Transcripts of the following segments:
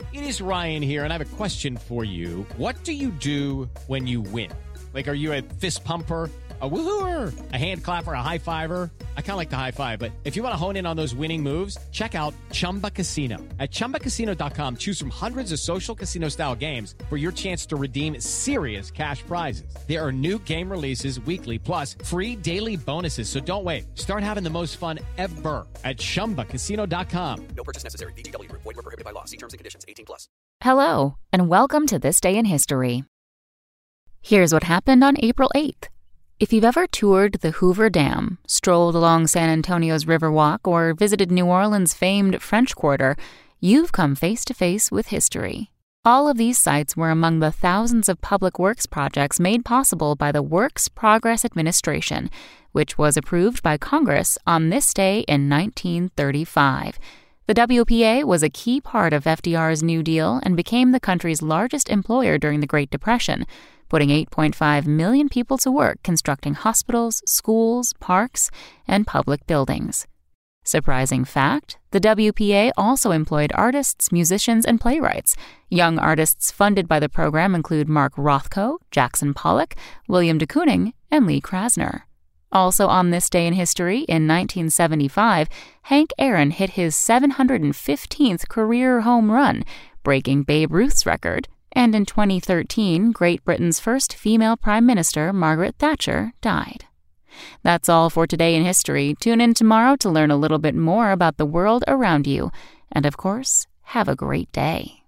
It is Ryan here, and I have a question for you. What do you do when you win? Like, are you a fist pumper, a woohooer, a hand clapper, a high fiver? I kind of like the high five, but if you want to hone in on those winning moves, check out Chumba Casino. At ChumbaCasino.com, choose from hundreds of social casino-style games for your chance to redeem serious cash prizes. There are new game releases weekly, plus free daily bonuses. So don't wait. Start having the most fun ever at ChumbaCasino.com. No purchase necessary. VGW Group. Void where prohibited by law. See terms and conditions. 18+. Hello, and welcome to This Day in History. Here's what happened on April 8th. If you've ever toured the Hoover Dam, strolled along San Antonio's Riverwalk, or visited New Orleans' famed French Quarter, you've come face to face with history. All of these sites were among the thousands of public works projects made possible by the Works Progress Administration, which was approved by Congress on this day in 1935. The WPA was a key part of FDR's New Deal and became the country's largest employer during the Great Depression, putting 8.5 million people to work constructing hospitals, schools, parks, and public buildings. Surprising fact, the WPA also employed artists, musicians, and playwrights. Young artists funded by the program include Mark Rothko, Jackson Pollock, William de Kooning, and Lee Krasner. Also on this day in history, in 1975, Hank Aaron hit his 715th career home run, breaking Babe Ruth's record. And in 2013, Great Britain's first female Prime Minister, Margaret Thatcher, died. That's all for today in history. Tune in tomorrow to learn a little bit more about the world around you. And of course, have a great day.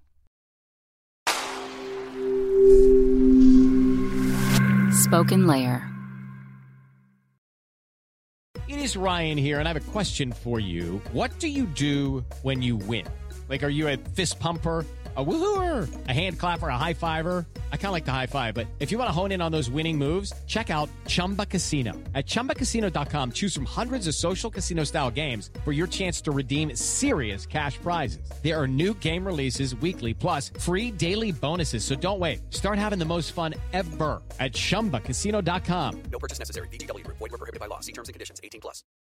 Spoken Layer. It is Ryan here, and I have a question for you. What do you do when you win? Like, are you a fist pumper, a woohooer, a hand clapper, a high fiver? I kind of like the high five, but if you want to hone in on those winning moves, check out Chumba Casino. At ChumbaCasino.com, choose from hundreds of social casino-style games for your chance to redeem serious cash prizes. There are new game releases weekly, plus free daily bonuses. So don't wait. Start having the most fun ever at ChumbaCasino.com. No purchase necessary. VGW Group. Void where prohibited by law. See terms and conditions. 18+.